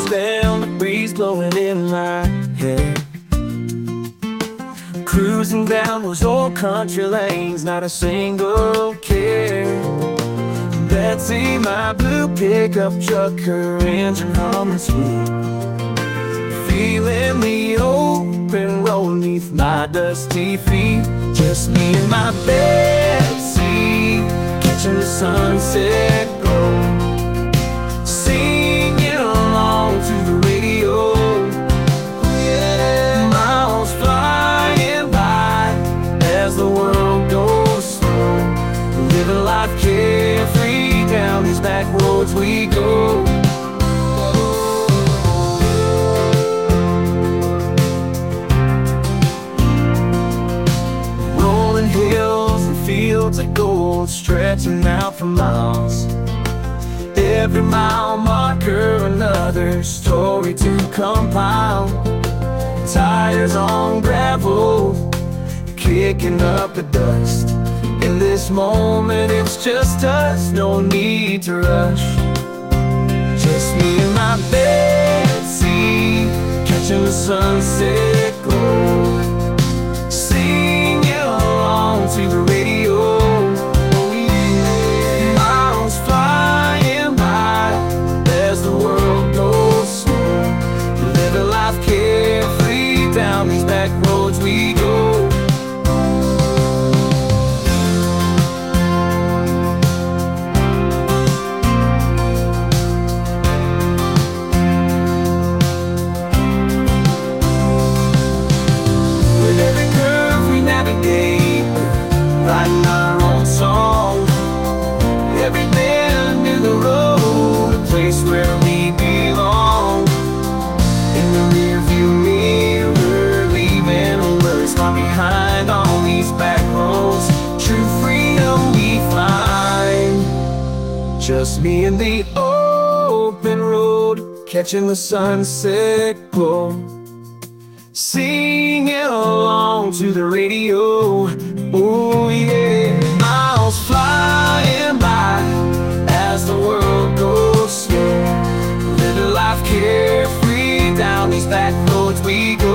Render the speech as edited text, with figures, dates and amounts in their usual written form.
down, the breeze blowing in my hair. Cruising down those old country lanes, not a single care. Betsy, my blue pickup truck, her engine humming sweet. Feeling the open road neath my dusty feet. Just me and my Betsy, catching the sunset glow, singing along to the radio. Yeah, miles flying by as the world goes slow, living life carefree, down these back roads we go. Rolling hills and fields of gold, stretching out for miles. Every mile marker, another story to compile. Tires on gravel, kicking up the dust. In this moment it's just us, no need to rush. Just me and my Betsy, catching the sunset glow, singing along to the radio. Oh yeah, miles flying by as the world goes slow, living life carefree, down these back roads we go. Writing our own song, every bend in the road, a place where we belong. In the rearview mirror, leaving words far behind on these back roads. True freedom we find. Just me and the open road, catching the sunset glow, singing along to the radio. Oh yeah, miles flying by as the world goes slow, living life carefree, down these back roads we go.